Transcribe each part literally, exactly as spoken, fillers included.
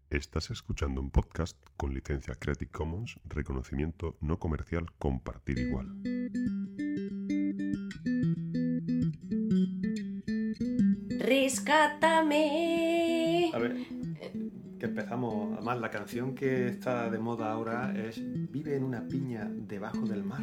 Estás escuchando un podcast con licencia Creative Commons, reconocimiento no comercial, compartir igual. Rescátame. A ver, que empezamos. Además, la canción que está de moda ahora es Vive en una piña debajo del mar.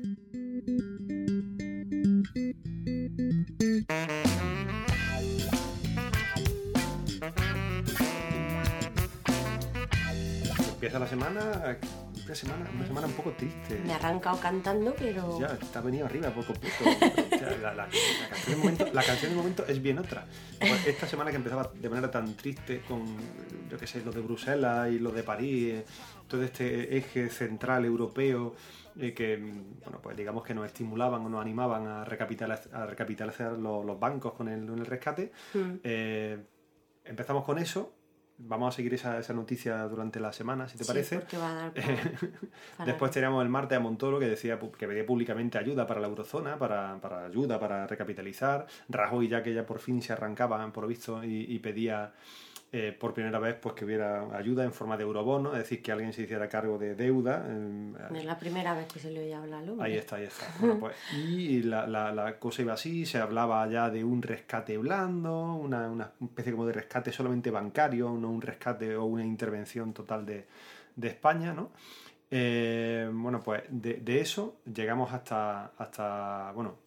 Empieza la semana, una semana, una semana un poco triste. Me he arrancado cantando, pero... Ya, te ha venido arriba por completo. Ya, la, la, la, canción de momento, la canción de momento es bien otra. Pues esta semana que empezaba de manera tan triste con, yo qué sé, lo de Bruselas y lo de París, eh, todo este eje central europeo eh, que, bueno, pues digamos que nos estimulaban o nos animaban a recapitalizar, a recapitalizar los, los bancos con el, con el rescate. Mm. Eh, empezamos con eso. Vamos a seguir esa, esa noticia durante la semana, si te sí, parece. Porque va a dar para, para Después teníamos el martes a Montoro, que decía que pedía públicamente ayuda para la eurozona, para, para ayuda, para recapitalizar. Rajoy, ya que ya por fin se arrancaba, por lo visto, y, y pedía eh, por primera vez pues que hubiera ayuda en forma de eurobono, es decir, que alguien se hiciera cargo de deuda. Eh, es la primera vez que se le oye hablar. Ahí está, ahí está. Bueno, pues, y la, la, la cosa iba así, se hablaba ya de un rescate blando, una, una especie como de rescate solamente bancario, no un rescate o una intervención total de, de España, ¿no? Eh, bueno, pues de, de eso llegamos hasta, hasta bueno,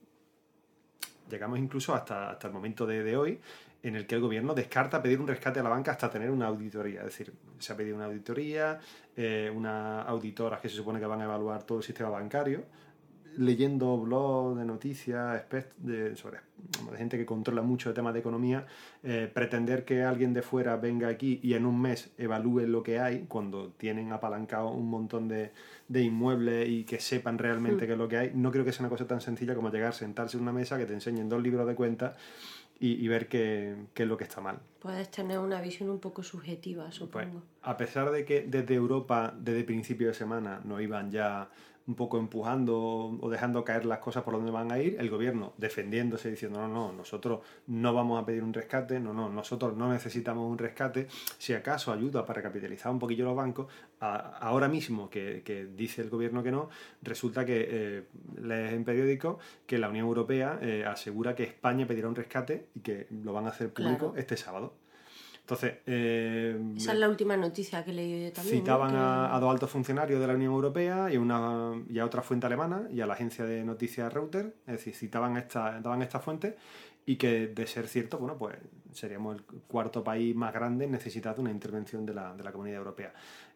llegamos incluso hasta, hasta el momento de, de hoy, en el que el gobierno descarta pedir un rescate a la banca hasta tener una auditoría. Es decir, se ha pedido una auditoría, eh, unas auditoras que se supone que van a evaluar todo el sistema bancario, leyendo blogs de noticias de, sobre de gente que controla mucho el tema de economía, eh, pretender que alguien de fuera venga aquí y en un mes evalúe lo que hay, cuando tienen apalancado un montón de, de inmuebles y que sepan realmente mm. qué es lo que hay, no creo que sea una cosa tan sencilla como llegar, sentarse en una mesa, que te enseñen dos libros de cuentas y, y ver qué, qué es lo que está mal. Puedes tener una visión un poco subjetiva, supongo. Pues, a pesar de que desde Europa, desde principio de semana, nos iban ya un poco empujando o dejando caer las cosas por donde van a ir, el gobierno defendiéndose, diciendo no, no, nosotros no vamos a pedir un rescate, no, no, nosotros no necesitamos un rescate, si acaso ayuda para recapitalizar un poquillo los bancos, a, ahora mismo que, que dice el gobierno que no, resulta que eh, lees en periódicos que la Unión Europea eh, asegura que España pedirá un rescate y que lo van a hacer público claro. este sábado. Entonces, eh, esa es la última noticia que leí yo también. Citaban ¿no? que... a, a dos altos funcionarios de la Unión Europea y, una, y a otra fuente alemana y a la agencia de noticias Reuters, es decir, citaban esta, daban estas fuentes y que, de ser cierto, bueno, pues seríamos el cuarto país más grande en necesidad de una intervención de la, de la Comunidad Europea.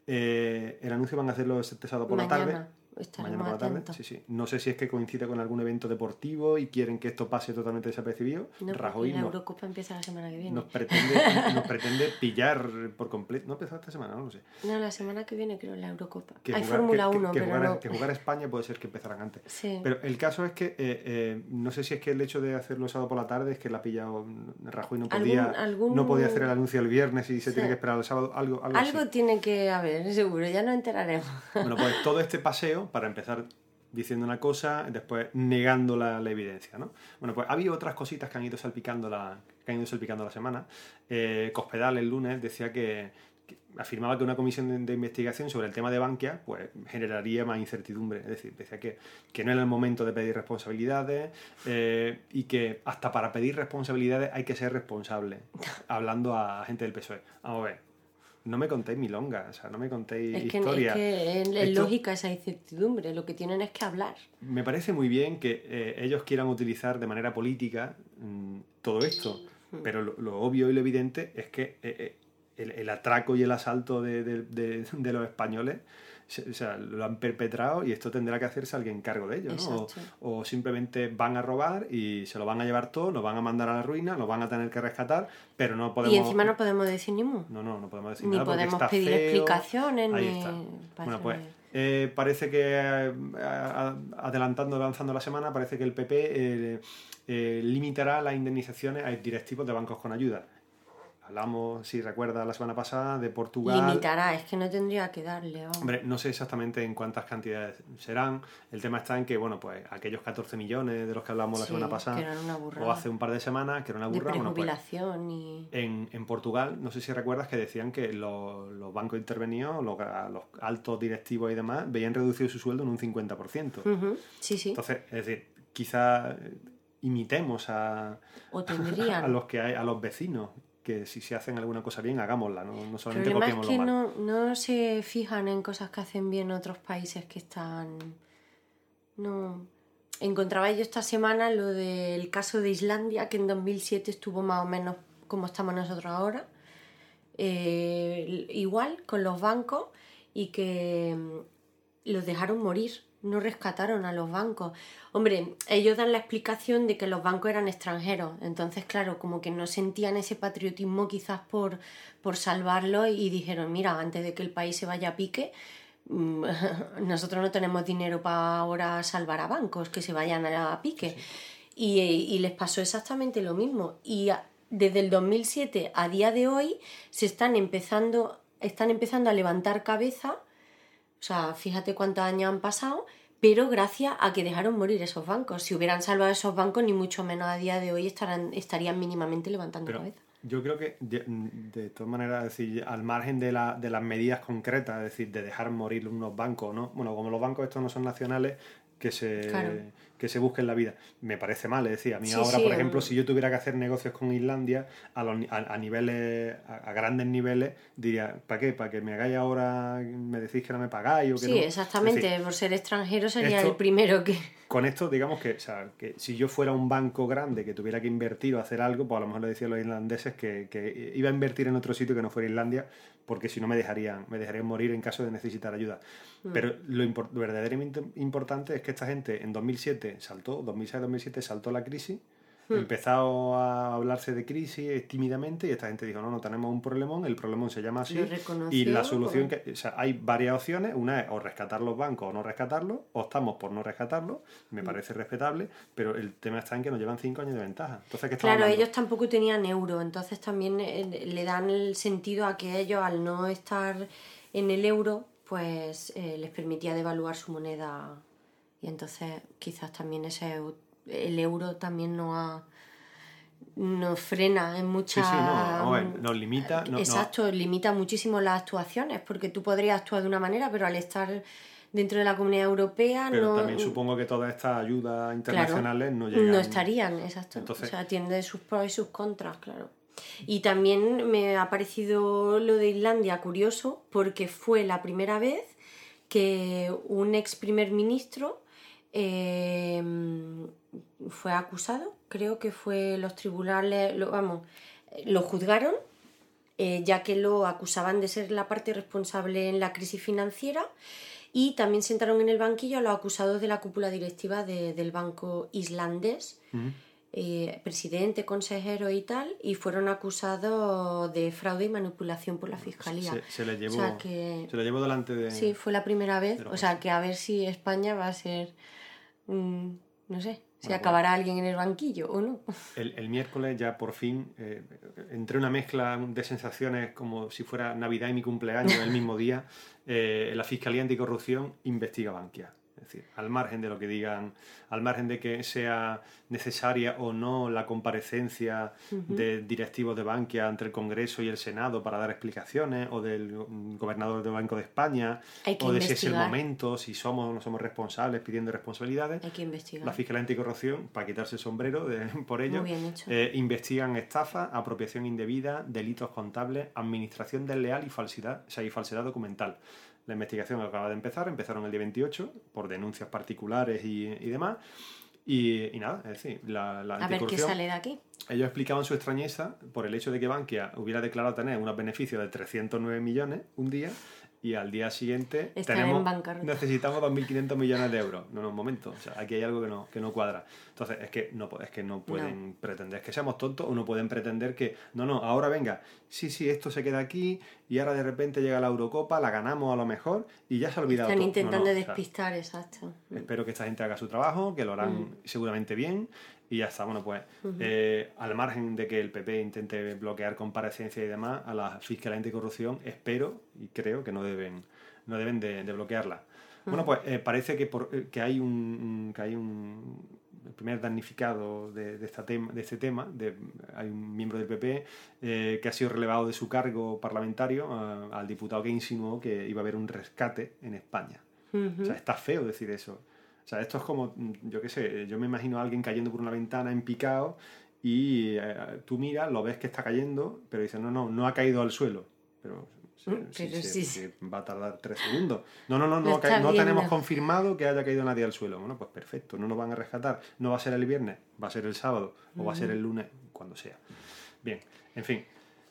Eh, el anuncio van a hacerlo este sábado por Mañana. la tarde. Mañana por la tarde, sí, sí. No sé si es que coincide con algún evento deportivo y quieren que esto pase totalmente desapercibido. No, Rajoy la no, Eurocopa empieza la semana que viene. Nos pretende, nos pretende pillar por completo. ¿No empezó esta semana? No lo sé. No, la semana que viene creo la Eurocopa. Que Hay jugar, Fórmula que, uno, que, que pero jugar, no... Que jugar a España puede ser que empezaran antes. Sí. Pero el caso es que, eh, eh, no sé si es que el hecho de hacerlo sábado por la tarde es que la ha pillado Rajoy, no podía, ¿Algún, algún... no podía hacer el anuncio el viernes y se sí. tiene que esperar el sábado. Algo, algo, algo así. tiene que haber, seguro, ya nos enteraremos. Bueno, pues todo este paseo, para empezar diciendo una cosa, después negando la, la evidencia, ¿no? Bueno, pues había otras cositas que han ido salpicando la, que han ido salpicando la semana. Eh, Cospedal el lunes decía que, que afirmaba que una comisión de, de investigación sobre el tema de Bankia pues generaría más incertidumbre. Es decir, decía que, que no era el momento de pedir responsabilidades eh, y que hasta para pedir responsabilidades hay que ser responsable, hablando a gente del P S O E. Vamos a ver. No me contéis milonga, o sea, no me contéis es que, historia. Es que es Esto, lógica esa incertidumbre, lo que tienen es que hablar. Me parece muy bien que eh, ellos quieran utilizar de manera política mmm, todo esto, mm. pero lo, lo obvio y lo evidente es que eh, el, el atraco y el asalto de, de, de, de los españoles, o sea, lo han perpetrado y esto tendrá que hacerse alguien cargo de ello, ¿no? O, o simplemente van a robar y se lo van a llevar todo, nos van a mandar a la ruina, nos van a tener que rescatar, pero no podemos... Y encima no podemos decir ni mu. No, no, no podemos decir ni nada porque podemos está pedir feo. explicaciones. Ahí ni... está. Bueno, pues eh, parece que eh, adelantando, avanzando la semana, parece que el P P eh, eh, limitará las indemnizaciones a directivos de bancos con ayuda. hablamos, si recuerdas, la semana pasada de Portugal. Limitará, es que no tendría que darle. Vamos. Hombre, no sé exactamente en cuántas cantidades serán. El tema está en que, bueno, pues aquellos catorce millones de los que hablamos la Sí, semana pasada, que eran una burrada. o hace un par de semanas, que era una De burrada. Bueno, pues, prejubilación y... en, en Portugal, no sé si recuerdas que decían que los, los bancos intervenidos, los, los altos directivos y demás, veían reducido su sueldo en un cincuenta por ciento. Uh-huh. Sí, sí. Entonces, es decir, quizás imitemos a, o tendrían. a los que hay, a los vecinos, que si se hacen alguna cosa bien, hagámosla, no, no solamente El problema copiemos es que lo mal. no, no se fijan en cosas que hacen bien otros países que están... No... Encontraba yo esta semana lo del caso de Islandia, que en dos mil siete estuvo más o menos como estamos nosotros ahora. Eh, igual, con los bancos, y que los dejaron morir, no rescataron a los bancos. Hombre, ellos dan la explicación de que los bancos eran extranjeros, entonces claro, como que no sentían ese patriotismo quizás por, por salvarlos y dijeron, mira, antes de que el país se vaya a pique, nosotros no tenemos dinero para ahora salvar a bancos que se vayan a pique. Sí. Y, y les pasó exactamente lo mismo. Y a, desde el dos mil siete a día de hoy se están empezando, están empezando a levantar cabeza. O sea, fíjate cuántos años han pasado, pero gracias a que dejaron morir esos bancos. Si hubieran salvado esos bancos, ni mucho menos a día de hoy estarán, estarían mínimamente levantando pero cabeza. Yo creo que, de, de todas maneras, es decir, al margen de, la, de las medidas concretas, es decir, de dejar morir unos bancos, ¿no? Bueno, como los bancos estos no son nacionales, que se, claro. que se busquen la vida. Me parece mal, es decir, a mí sí, ahora, sí, por ejemplo, um... si yo tuviera que hacer negocios con Islandia a, los, a, a niveles, a, a grandes niveles, diría, ¿para qué? ¿Para que me hagáis ahora, me decís que no me pagáis o que sí, no? Sí, exactamente, es decir, por ser extranjero sería esto, el primero que... Con esto, digamos que, o sea, que si yo fuera un banco grande que tuviera que invertir o hacer algo, pues a lo mejor le decía a los irlandeses que, que iba a invertir en otro sitio que no fuera Islandia, porque si no me dejarían, me dejarían morir en caso de necesitar ayuda. Mm. Pero lo, import- lo verdaderamente importante es que esta gente en dos mil siete saltó, dos mil seis dos mil siete saltó la crisis, mm. empezó a hablarse de crisis tímidamente y esta gente dijo, no, no tenemos un problemón, el problemón se llama así y la solución, que, o sea, hay varias opciones, una es o rescatar los bancos o no rescatarlos, optamos por no rescatarlos, me mm. parece respetable, pero el tema está en que nos llevan cinco años de ventaja. Entonces, ¿qué claro, hablando? Ellos tampoco tenían euro, entonces también eh, le dan el sentido a que ellos al no estar en el euro, pues eh, les permitía devaluar su moneda y entonces quizás también ese el euro también no ha nos frena en muchas... Sí, sí, no, no, nos limita... No, exacto, no. limita muchísimo las actuaciones, porque tú podrías actuar de una manera, pero al estar dentro de la Comunidad Europea pero no... Pero también supongo que todas estas ayudas internacionales claro, no llegan... no estarían, exacto. Entonces... O sea, tiene sus pros y sus contras, claro. Y también me ha parecido lo de Islandia curioso, porque fue la primera vez que un ex primer ministro eh, fue acusado, creo que fue los tribunales, lo, vamos, lo juzgaron, eh, ya que lo acusaban de ser la parte responsable en la crisis financiera, y también sentaron en el banquillo a los acusados de la cúpula directiva de, del banco islandés, uh-huh. eh, presidente, consejero y tal, y fueron acusados de fraude y manipulación por la fiscalía. Se, se le llevó, o sea que, se le llevó delante de... Sí, fue la primera vez, o sea que a ver si España va a ser... Mm, no sé, si bueno, acabará bueno. alguien en el banquillo o no. El, el miércoles ya por fin, eh, entre una mezcla de sensaciones como si fuera Navidad y mi cumpleaños el mismo día, eh, la Fiscalía Anticorrupción investiga Bankia. Es decir, al margen de lo que digan, al margen de que sea necesaria o no la comparecencia uh-huh. de directivos de Bankia ante el Congreso y el Senado para dar explicaciones, o del gobernador del Banco de España, o de si es el momento, si somos o no somos responsables, pidiendo responsabilidades. Hay que investigar. La Fiscalía Anticorrupción, para quitarse el sombrero de, por ello, eh, investigan estafa, apropiación indebida, delitos contables, administración desleal y falsedad, o sea, y falsedad documental. La investigación acaba de empezar, empezaron el día veintiocho por denuncias particulares y, y demás. Y, y nada, es decir, la, la a ver qué sale de aquí. Ellos explicaban su extrañeza por el hecho de que Bankia hubiera declarado tener unos beneficios de trescientos nueve millones un día y al día siguiente Estar tenemos, en necesitamos dos mil quinientos millones de euros. No, no, un momento. O sea, aquí hay algo que no, que no cuadra. Entonces, es que no, es que no pueden no. pretender que seamos tontos o no pueden pretender que, no, no, ahora venga, sí, sí, esto se queda aquí y ahora de repente llega la Eurocopa, la ganamos a lo mejor y ya se ha olvidado Están todo. intentando no, no, despistar, o sea, exacto. Espero que esta gente haga su trabajo, que lo harán mm. seguramente bien. y ya está. Bueno, pues Uh-huh. eh, al margen de que el P P intente bloquear comparecencias y demás, a la Fiscalía Anticorrupción espero y creo que no deben, no deben de, de bloquearla. Uh-huh. Bueno, pues eh, parece que, por, eh, que hay un, un que hay un el primer damnificado de, de, esta tema, de este tema, de, hay un miembro del P P eh, que ha sido relevado de su cargo parlamentario eh, al diputado que insinuó que iba a haber un rescate en España. Uh-huh. O sea, está feo decir eso. O sea, esto es como, yo qué sé, yo me imagino a alguien cayendo por una ventana en picado y eh, tú miras, lo ves que está cayendo, pero dices, no, no, no ha caído al suelo. Pero, pero sí, sí, sí, sí, va a tardar tres segundos. No, no, no, no, no, ca- no viendo. tenemos confirmado que haya caído nadie al suelo. Bueno, pues perfecto, no nos van a rescatar. No va a ser el viernes, va a ser el sábado o va a ser el lunes, cuando sea. Bien, en fin.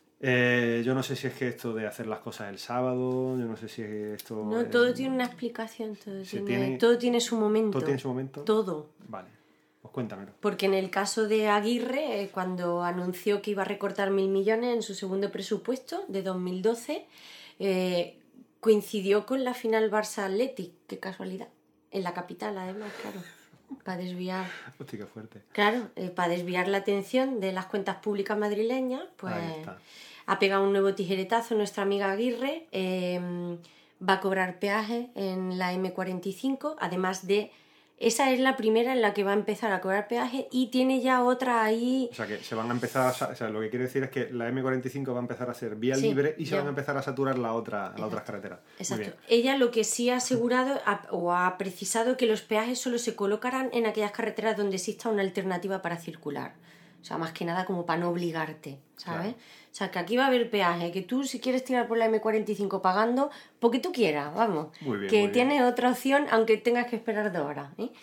Eh, yo no sé si es que esto de hacer las cosas el sábado, yo no sé si es esto... No, eh, todo tiene una explicación, todo se tiene, tiene- todo tiene su momento. ¿Todo tiene su momento? Todo. Vale, pues cuéntamelo. Porque en el caso de Aguirre, eh, cuando anunció que iba a recortar mil millones en su segundo presupuesto de dos mil doce, eh, coincidió con la final Barça-Athletic, qué casualidad, en la capital además, claro, para desviar... Hostia, qué fuerte. Claro, eh, para desviar la atención de las cuentas públicas madrileñas, pues Ahí está. ha pegado un nuevo tijeretazo nuestra amiga Aguirre, eh, va a cobrar peaje en la eme cuarenta y cinco, además de... Esa es la primera en la que va a empezar a cobrar peaje y tiene ya otra ahí... O sea, que se van a empezar a... sa- O sea, lo que quiere decir es que la eme cuarenta y cinco va a empezar a ser vía Sí, libre y se ya. van a empezar a saturar la otra, las otras carreteras. Muy Exacto. bien. Ella lo que sí ha asegurado ha- o ha precisado que los peajes solo se colocarán en aquellas carreteras donde exista una alternativa para circular. O sea, más que nada como para no obligarte, ¿sabes? Claro. O sea, que aquí va a haber peaje, que tú si quieres tirar por la eme cuarenta y cinco pagando, porque tú quieras, vamos. Muy bien, que muy bien. tienes otra opción aunque tengas que esperar dos horas, ¿eh?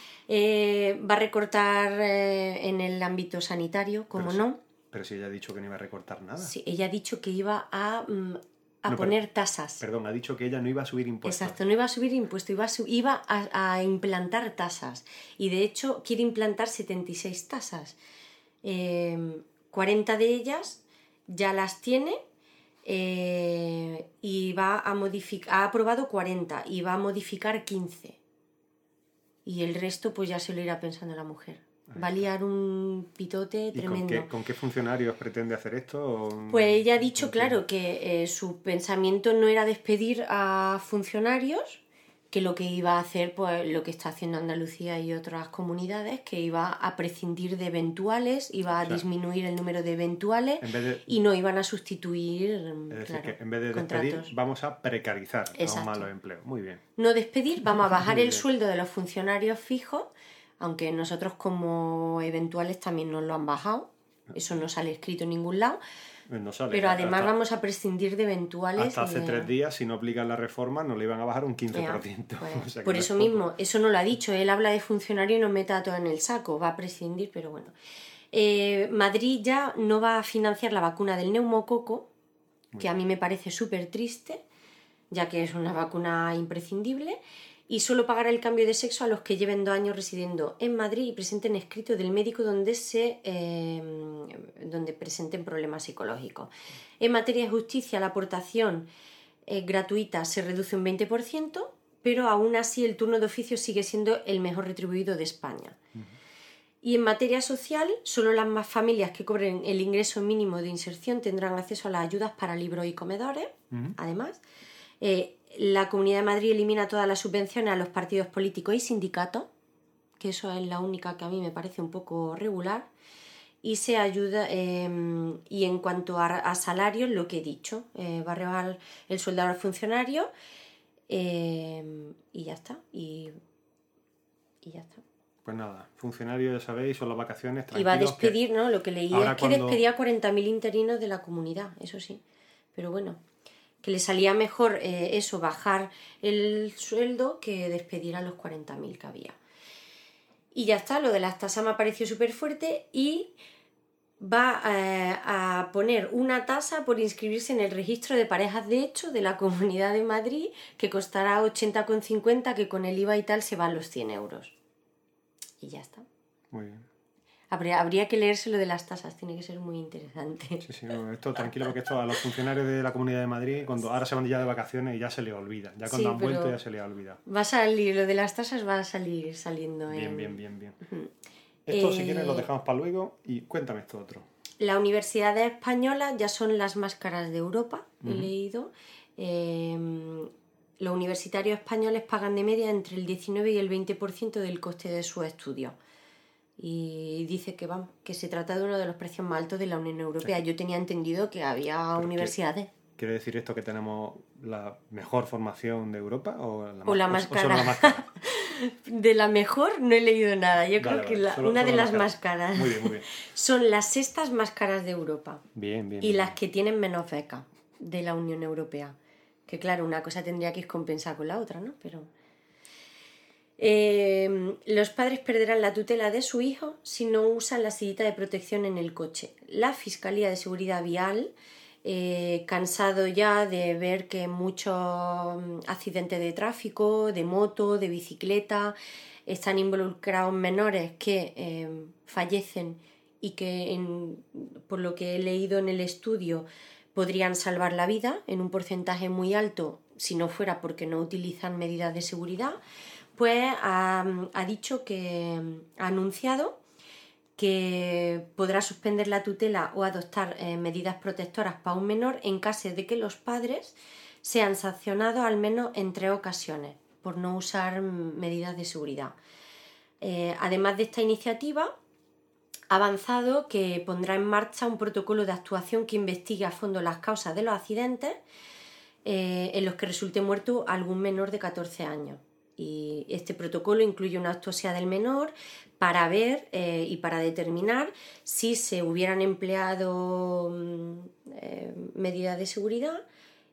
Eh, va a recortar eh, en el ámbito sanitario, como Pero sí. no. Pero si ella ha dicho que no iba a recortar nada. Sí, ella ha dicho que iba a, mm, a No, poner pero- tasas. Perdón, ha dicho que ella no iba a subir impuestos. Exacto, no iba a subir impuestos, iba, a, su- iba a, a implantar tasas. Y de hecho quiere implantar setenta y seis tasas. Eh, cuarenta de ellas ya las tiene eh, y va a modificar, ha aprobado cuarenta y va a modificar quince. Y el resto pues ya se lo irá pensando la mujer. Va a liar un pitote ¿Y con tremendo. qué, con qué funcionarios pretende hacer esto? ¿O- Pues ella ha dicho, no claro, entiendo? que eh, su pensamiento no era despedir a funcionarios, que lo que iba a hacer, pues lo que está haciendo Andalucía y otras comunidades, que iba a prescindir de eventuales, iba a Claro. disminuir el número de eventuales En vez de, y no iban a sustituir, es decir, claro, que en vez de contratos. despedir, vamos a precarizar aún Exacto. más los empleos. Muy bien. No despedir, vamos a bajar Muy el bien. sueldo de los funcionarios fijos, aunque nosotros como eventuales también nos lo han bajado, eso no sale escrito en ningún lado. No sale. Pero además hasta, vamos a prescindir de eventuales. hasta hace y de- tres días, si no aplican la reforma, nos le iban a bajar un quince por Ya, ciento. pues, O sea que por no es eso poco. mismo, eso no lo ha dicho. Él habla de funcionario y nos mete a todo en el saco. Va a prescindir, pero bueno. Eh, Madrid ya no va a financiar la vacuna del neumococo, que a mí me parece súper triste, ya que es una vacuna imprescindible, y solo pagará el cambio de sexo a los que lleven dos años residiendo en Madrid y presenten escrito del médico donde, se, eh, donde presenten problemas psicológicos. En materia de justicia, la aportación eh, gratuita se reduce un veinte por ciento, pero aún así el turno de oficio sigue siendo el mejor retribuido de España. Y en materia social, solo las más familias que cobren el ingreso mínimo de inserción tendrán acceso a las ayudas para libros y comedores. Ujú. Además, eh, la Comunidad de Madrid elimina todas las subvenciones a los partidos políticos y sindicatos, que eso es la única que a mí me parece un poco regular, y se ayuda, eh, y en cuanto a, a salarios, lo que he dicho, eh, va a rebajar el sueldo a los funcionarios, eh, y ya está, y, y ya está. Pues nada, funcionarios, ya sabéis, son las vacaciones. Y va a tranquilos que- despedir, ¿no? Lo que leí ahora es que cuando- despedía a cuarenta mil interinos de la comunidad, eso sí. Pero bueno, que le salía mejor eh, eso, bajar el sueldo que despedir a los cuarenta mil que había. Y ya está, lo de las tasas me ha parecido súper fuerte y va eh, a poner una tasa por inscribirse en el registro de parejas de hecho de la Comunidad de Madrid que costará ochenta con cincuenta, que con el I V A y tal se van los cien euros. Y ya está. Muy bien. Habría, habría que leerse lo de las tasas, tiene que ser muy interesante. Sí, sí, no, esto tranquilo, porque esto a los funcionarios de la Comunidad de Madrid, cuando ahora se van ya de vacaciones y ya se les olvida. Ya cuando Sí, han vuelto pero- ya se les ha olvidado. Va a salir, lo de las tasas va a salir saliendo Bien, en... bien, bien, bien. Esto, eh, si quieres, lo dejamos para luego y cuéntame esto otro. Las universidades españolas ya son las más caras de Europa, he Ujú. leído. Eh, los universitarios españoles pagan de media entre el diecinueve y el veinte por ciento del coste de sus estudios. Y dice que, vamos, que se trata de uno de los precios más altos de la Unión Europea. Sí. Yo tenía entendido que había Pero universidades. ¿Quiere decir esto que tenemos la mejor formación de Europa o la más, O la más o solo cara. la más cara? De la mejor no he leído nada. Yo Vale, creo que vale, la- solo- una solo de la las más más caras. Muy bien, muy bien. Son las sextas más caras de Europa. Bien, bien. Y bien, las bien. que tienen menos becas de la Unión Europea. Que claro, una cosa tendría que compensar con la otra, ¿no? Pero... Eh, los padres perderán la tutela de su hijo si no usan la sillita de protección en el coche. La Fiscalía de Seguridad Vial, eh, cansado ya de ver que muchos accidentes de tráfico, de moto, de bicicleta, están involucrados menores que eh, fallecen y que, en, por lo que he leído en el estudio, podrían salvar la vida en un porcentaje muy alto si no fuera porque no utilizan medidas de seguridad, pues ha, ha dicho que ha anunciado que podrá suspender la tutela o adoptar eh, medidas protectoras para un menor en caso de que los padres sean sancionados al menos en tres ocasiones por no usar medidas de seguridad. Eh, además de esta iniciativa, ha avanzado que pondrá en marcha un protocolo de actuación que investigue a fondo las causas de los accidentes eh, en los que resulte muerto algún menor de catorce años. Y este protocolo incluye una autopsia del menor para ver eh, y para determinar si se hubieran empleado eh, medidas de seguridad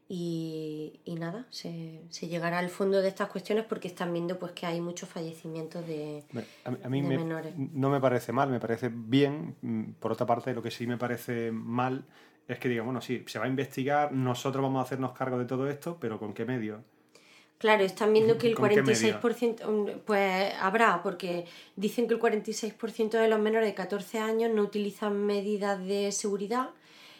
y, y nada, se, se llegará al fondo de estas cuestiones porque están viendo pues que hay muchos fallecimientos de, A mí, a mí de me, menores. no me parece mal, me parece bien. Por otra parte, lo que sí me parece mal es que digan, bueno, sí, se va a investigar, nosotros vamos a hacernos cargo de todo esto, pero ¿con qué medios? Claro, están viendo que el ¿Con qué cuarenta y seis por ciento, pues habrá, porque dicen que el cuarenta y seis por ciento de los menores de catorce años no utilizan medidas de seguridad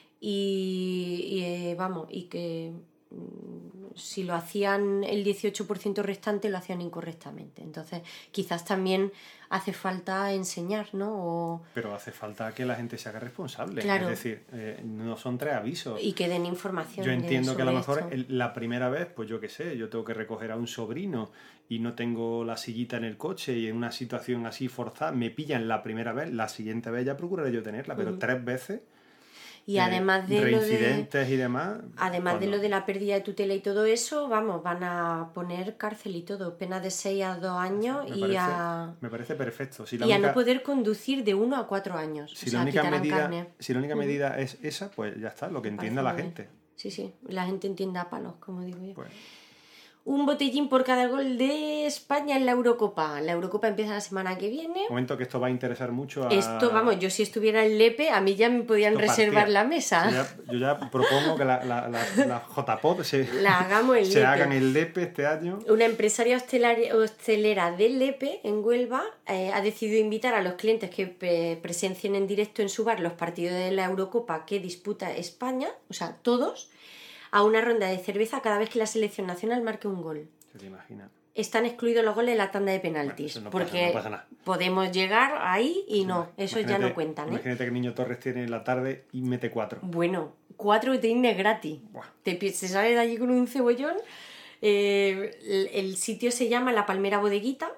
y, y eh, vamos, y que mm, si lo hacían el dieciocho por ciento restante lo hacían incorrectamente. Entonces, quizás también hace falta enseñar, ¿no? O... Pero hace falta que la gente se haga responsable. Claro. Es decir, eh, no son tres avisos. Y que den información. Yo entiendo de, que a lo sobre mejor esto. el, la primera vez, pues yo qué sé, yo tengo que recoger a un sobrino y no tengo la sillita en el coche y en una situación así forzada, me pillan la primera vez, la siguiente vez ya procuraré yo tenerla, pero Ujú. tres veces... Y además de lo de, reincidentes y demás. además pues de no. lo de la pérdida de tutela y todo eso, vamos, van a poner cárcel y todo, pena de seis a dos años me y parece, a me parece perfecto. Si la y única, a no poder conducir de uno a cuatro años. si o la sea, única quitarán medida, carne. si la única Ujú. medida es esa, pues ya está, lo que Me entienda parece la muy bien. gente. Sí, sí, la gente entiende a palos, como digo yo. Pues, Un botellín por cada gol de España en la Eurocopa. La Eurocopa empieza la semana que viene. momento que esto va a interesar mucho a... Esto, vamos, yo si estuviera en Lepe, a mí ya me podían Esto reservar partía. la mesa. Yo ya, yo ya propongo que la, la, la, la J P O D se, La hagamos en se Lepe. hagan el Lepe este año. Una empresaria hostelari- hostelera de Lepe, en Huelva, eh, ha decidido invitar a los clientes que pe- presencien en directo en su bar los partidos de la Eurocopa que disputa España, o sea, todos, a una ronda de cerveza cada vez que la selección nacional marque un gol. Se te imagina. Están excluidos los goles de la tanda de penaltis, Bueno, eso no pasa- porque no pasa nada. podemos llegar ahí y no, eso ya Imagínate- no cuentan, ¿eh? Imagínate que el niño Torres tiene en la tarde y mete cuatro. Bueno, cuatro botelines gratis. Buah. Te, pi- se sale de allí con un cebollón. Eh, el, el sitio se llama La Palmera Bodeguita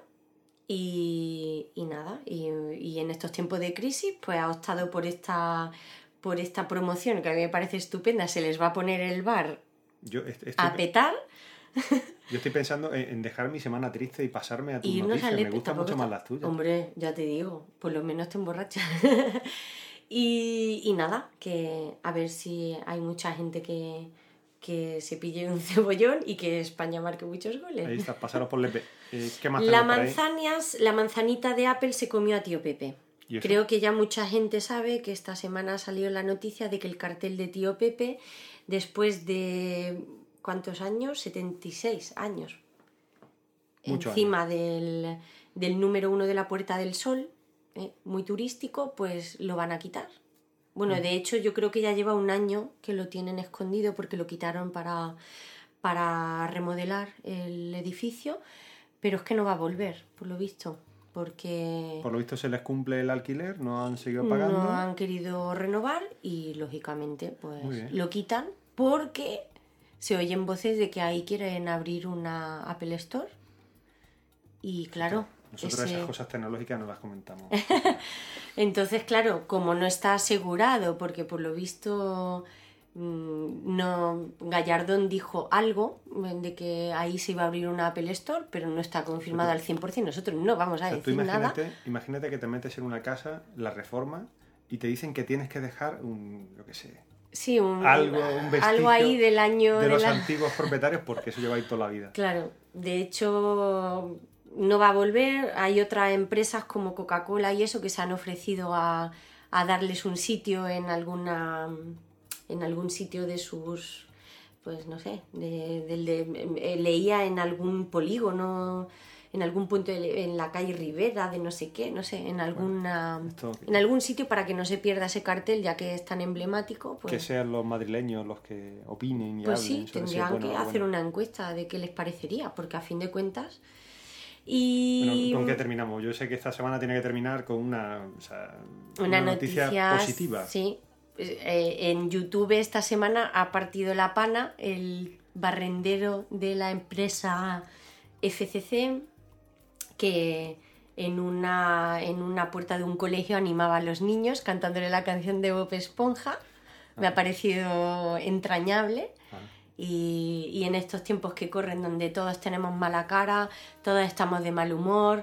y, y nada. Y, y en estos tiempos de crisis, pues ha optado por esta, por esta promoción que a mí me parece estupenda. Se les va a poner el bar Yo est- estoy, a petar. yo estoy pensando en, en dejar mi semana triste y pasarme a tus Y irnos noticias. al Me Lepe, gustan tampoco mucho más está- las tuyas. Hombre, ya te digo, por lo menos te emborrachas. y, y nada, que a ver si hay mucha gente que, que se pille un cebollón y que España marque muchos goles. Ahí está, pasaros por Lepe. Eh, ¿Qué más La, tenemos por ahí? manzanias, la manzanita de Apple se comió a Tío Pepe. ¿Y eso? Creo que ya mucha gente sabe que esta semana ha salido la noticia de que el cartel de Tío Pepe, después de ¿cuántos años? setenta y seis años. Muchos Encima del, del número uno de la Puerta del Sol, ¿eh? Muy turístico, pues lo van a quitar. Bueno, Mm. de hecho yo creo que ya lleva un año que lo tienen escondido porque lo quitaron para, para remodelar el edificio, pero es que no va a volver, por lo visto. porque por lo visto se les cumple el alquiler, no han seguido pagando. No han querido renovar y lógicamente pues lo quitan porque se oyen voces de que ahí quieren abrir una Apple Store y claro... Nosotros ese... esas cosas tecnológicas no las comentamos. Entonces, claro, como no está asegurado, porque por lo visto no Gallardón dijo algo de que ahí se iba a abrir una Apple Store, pero no está confirmado al cien por ciento. Nosotros no vamos a o sea, decir imagínate, nada. Imagínate que te metes en una casa, la reforma, y te dicen que tienes que dejar un, yo qué sé, sí, un, algo, un vestigio algo ahí del año de, de los la... antiguos propietarios, porque eso lleva ahí toda la vida. Claro, de hecho no va a volver. Hay otras empresas como Coca-Cola y eso que se han ofrecido a, a darles un sitio en alguna en algún sitio de sus, pues no sé, de, de, de, leía en algún polígono, en algún punto de, en la calle Rivera de no sé qué, no sé, en alguna bueno, esto... en algún sitio para que no se pierda ese cartel, ya que es tan emblemático. Pues... que sean los madrileños los que opinen y pues hablen. Sí, tendrían si bueno, que bueno. hacer una encuesta de qué les parecería, porque a fin de cuentas... Y... Bueno, ¿con qué terminamos? Yo sé que esta semana tiene que terminar con una, o sea, una, una noticia noticias, positiva. Sí. Eh, en YouTube esta semana ha partido la pana el barrendero de la empresa F C C, que en una, en una puerta de un colegio animaba a los niños cantándole la canción de Bob Esponja. Me ha parecido entrañable. Ah. Y, y en estos tiempos que corren, donde todos tenemos mala cara, todos estamos de mal humor,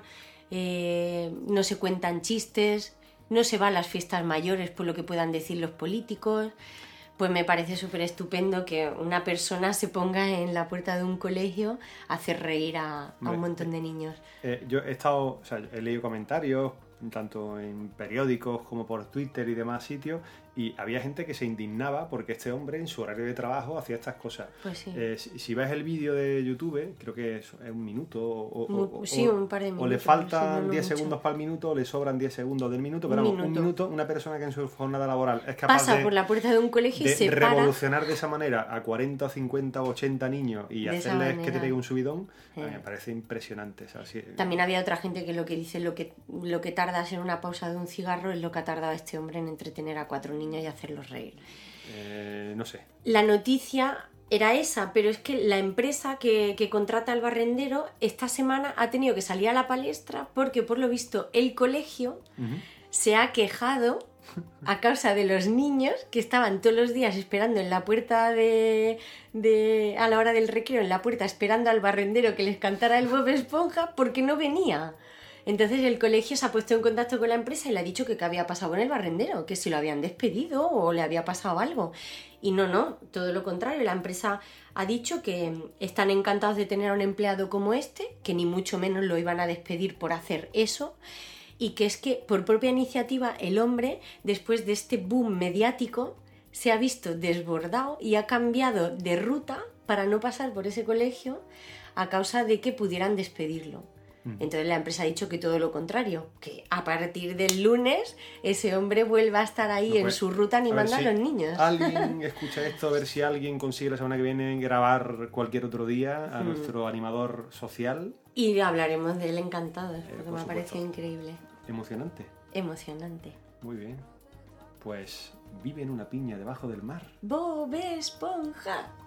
eh, no se cuentan chistes, no se va a las fiestas mayores por lo que puedan decir los políticos, pues me parece súper estupendo que una persona se ponga en la puerta de un colegio a hacer reír a, a un montón de niños. Eh, yo he estado, o sea, he leído comentarios, tanto en periódicos como por Twitter y demás sitios, y había gente que se indignaba porque este hombre en su horario de trabajo hacía estas cosas. Pues sí. Eh, si, si ves el vídeo de YouTube, creo que es, es un minuto o, o, sí, o, un par de minutos, o le faltan sí, no, diez no segundos para el minuto o le sobran diez segundos del minuto, un pero vamos, minuto. un minuto, una persona que en su jornada laboral es capaz pasa de, por la puerta de un colegio y de se revolucionar para de esa manera a cuarenta, cincuenta o ochenta niños y de hacerles que te pegue un subidón, sí. Me parece impresionante. O sea, sí, también había otra gente que lo que dice lo que, lo que tardas en una pausa de un cigarro es lo que ha tardado este hombre en entretener a cuatro niños y hacerlos reír. Eh, no sé. La noticia era esa, pero es que la empresa que, que contrata al barrendero esta semana ha tenido que salir a la palestra porque por lo visto el colegio uh-huh. se ha quejado a causa de los niños que estaban todos los días esperando en la puerta de, de a la hora del recreo, en la puerta esperando al barrendero que les cantara el Bob Esponja porque no venía. Entonces el colegio se ha puesto en contacto con la empresa y le ha dicho que qué había pasado con el barrendero, que si lo habían despedido o le había pasado algo. Y no, no, todo lo contrario. La empresa ha dicho que están encantados de tener a un empleado como este, que ni mucho menos lo iban a despedir por hacer eso, y que es que por propia iniciativa el hombre, después de este boom mediático, se ha visto desbordado y ha cambiado de ruta para no pasar por ese colegio a causa de que pudieran despedirlo. Entonces la empresa ha dicho que todo lo contrario, que a partir del lunes ese hombre vuelva a estar ahí no, pues, en su ruta animando a, a si los niños. Alguien escucha esto, a ver si alguien consigue la semana que viene grabar cualquier otro día a hmm. nuestro animador social. Y hablaremos de él encantados, porque eh, por me ha parecido increíble. Emocionante. Emocionante. Muy bien. Pues vive en una piña debajo del mar. Bob Esponja.